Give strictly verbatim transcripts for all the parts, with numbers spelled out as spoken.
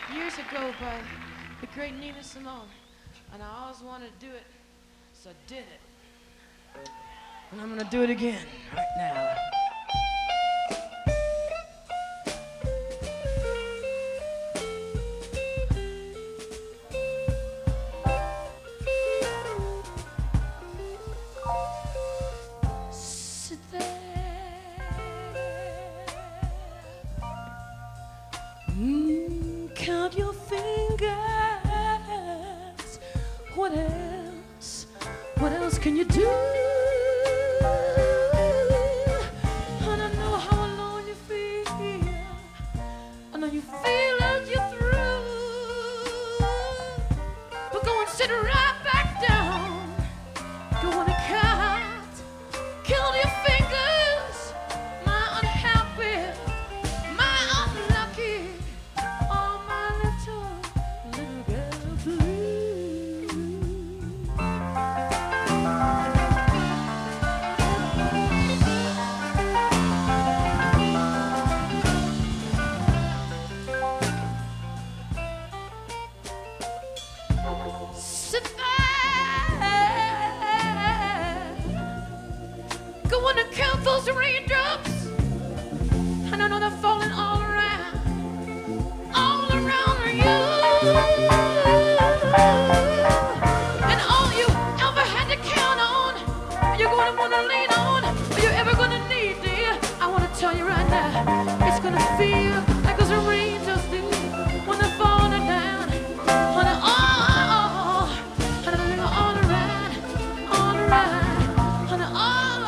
years ago by the great Nina Simone, and I always wanted to do it, so I did it. And I'm gonna do it again right now. Sit there, mm, count your fingers. What else? What else can you do? And I know how alone you feel. I know you feel as you're through. But go and sit right back down. Go on and count. Count your fingers. My unhappy, my unlucky, oh my little, little girl blue. Sit there. Go on and count those raindrops. And I know they're falling all around, all around you. And all you ever had to count on, you're gonna wanna lean on, or you're ever gonna need, dear. I wanna tell you right now, it's gonna feel like those raindrops do when they're falling down. On the, all, and they're all around, all around, on the, all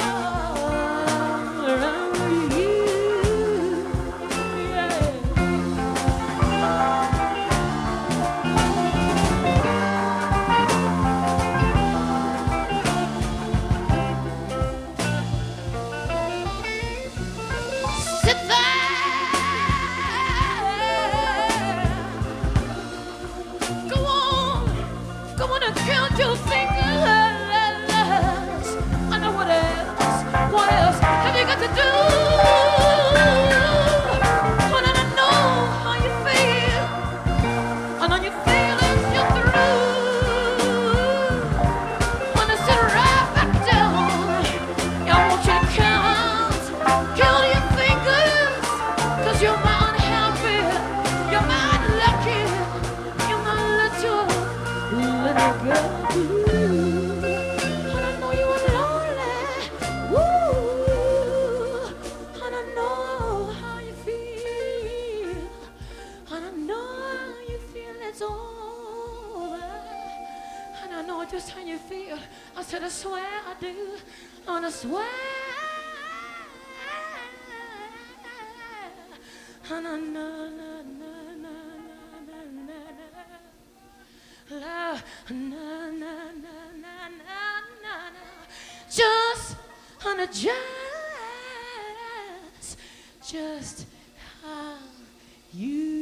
around you. Yeah. Sit there. Go on, go on and count your fingers. I know what else, what else have you got to do? And I know how you feel. I know you feel as you're through. Wanna sit right back down. I want you to count, count your fingers. Cause you're my unhappy, you're my unlucky, you're my little, little girl blue. And I know you are lonely, woo. And I know how you feel. And I know how you feel it's over. And I know just how you feel. I said I swear I do. And I swear. And I know, na, na, na, na, na, na. La, na, na, na, na, na, na, na. Just, and I just, just how you